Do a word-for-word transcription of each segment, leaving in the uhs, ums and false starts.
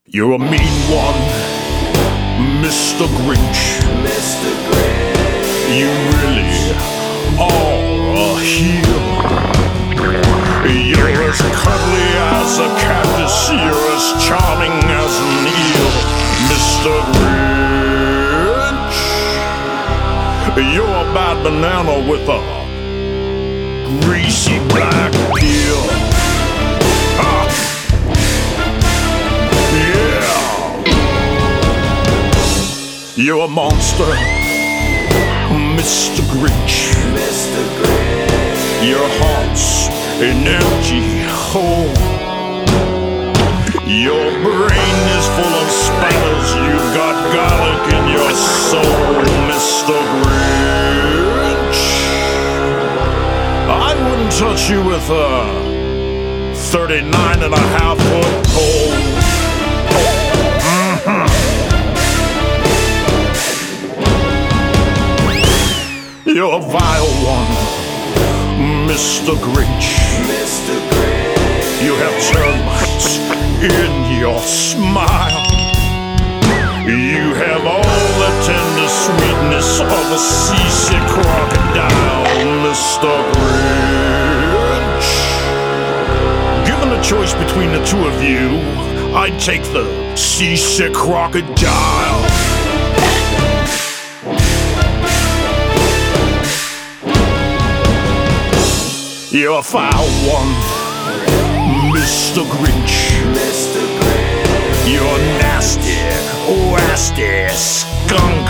You're a mean one, Mister Grinch. Mister Grinch. You really are a heel. You're as cuddly as a cactus. You're as charming as an eel, Mister Grinch. You're a bad banana with a greasy black peel. Ah. You're a monster, Mister Grinch. Mister Grinch. Your heart's an empty hole. Your brain is full of spiders. You've got garlic in your soul, Mister Grinch. I wouldn't touch you with a thirty-nine and a half foot pole. You're a vile one, Mister Grinch. Mister Grinch. You have termites in your smile. You have all the tender sweetness of a seasick crocodile, Mister Grinch. Given a choice between the two of you, I'd take the seasick crocodile. You're a foul one, Mister Grinch. Mister Grinch. You're a nasty, wasty skunk.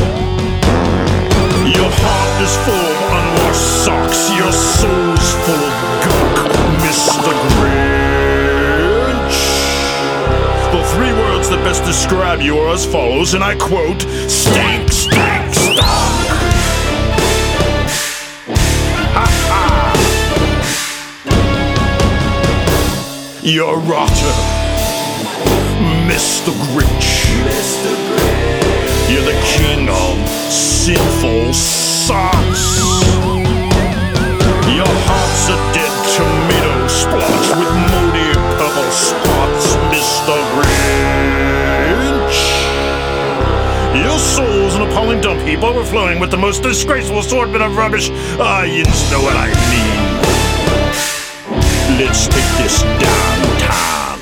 Your heart is full of unwashed socks. Your soul's full of gunk, Mister Grinch. The three words that best describe you are as follows, and I quote, stink, stink, stunk. You're rotter, Mister Grinch. Mister Grinch. You're the king of sinful socks. Your heart's a dead tomato splotch with moody purple spots, Mister Grinch. Your soul's an appalling dump heap overflowing with the most disgraceful assortment of rubbish. Ah, you just know what I mean. Let's take this downtown.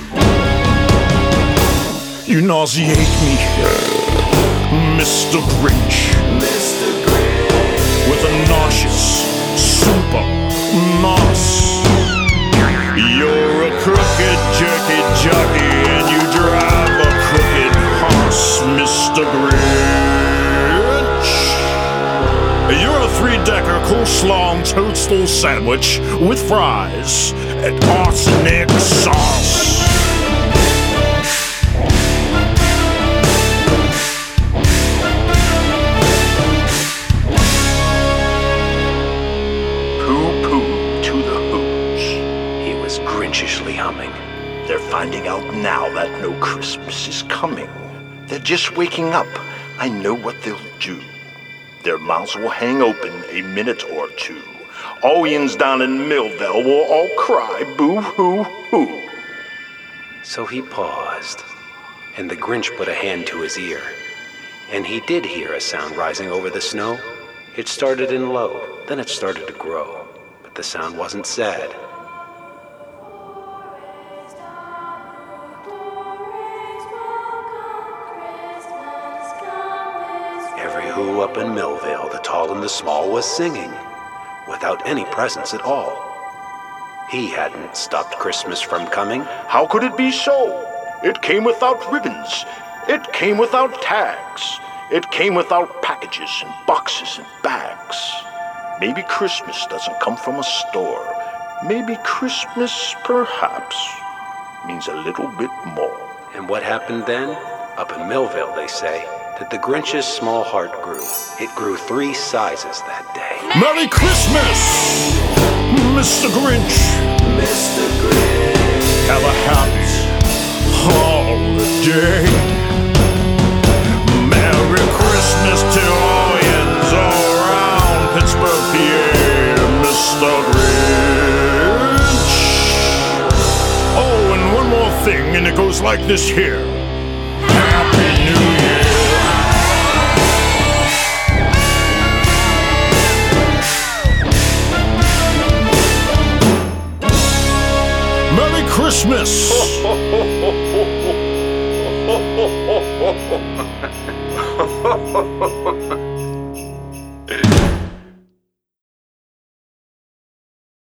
You nauseate me, Mister Grinch. Mister Grinch. With a nauseous super nos. You're a crooked jerky jockey and you drive a crooked horse, Mister Grinch. You're a three-decker coleslaw and toadstool sandwich with fries and arsenic sauce. Pooh-pooh to the who's. He was grinchishly humming. They're finding out now that no Christmas is coming. They're just waking up. I know what they'll do. Their mouths will hang open a minute or two. All-yins down in Millville will all cry boo-hoo-hoo. So he paused, and the Grinch put a hand to his ear. And he did hear a sound rising over the snow. It started in low, then it started to grow. But the sound wasn't sad. Every who up in Millville, the tall and the small, was singing, without any presents at all. He hadn't stopped Christmas from coming. How could it be so? It came without ribbons. It came without tags. It came without packages and boxes and bags. Maybe Christmas doesn't come from a store. Maybe Christmas, perhaps, means a little bit more. And what happened then? Up in Millville, they say, that the Grinch's small heart grew. It grew three sizes that day. Merry Christmas, Mister Grinch. Mister Grinch. Have a happy holiday. Merry Christmas to all yins all around Pittsburgh, P A, Mister Grinch. Oh, and one more thing, and it goes like this here. Merry Christmas!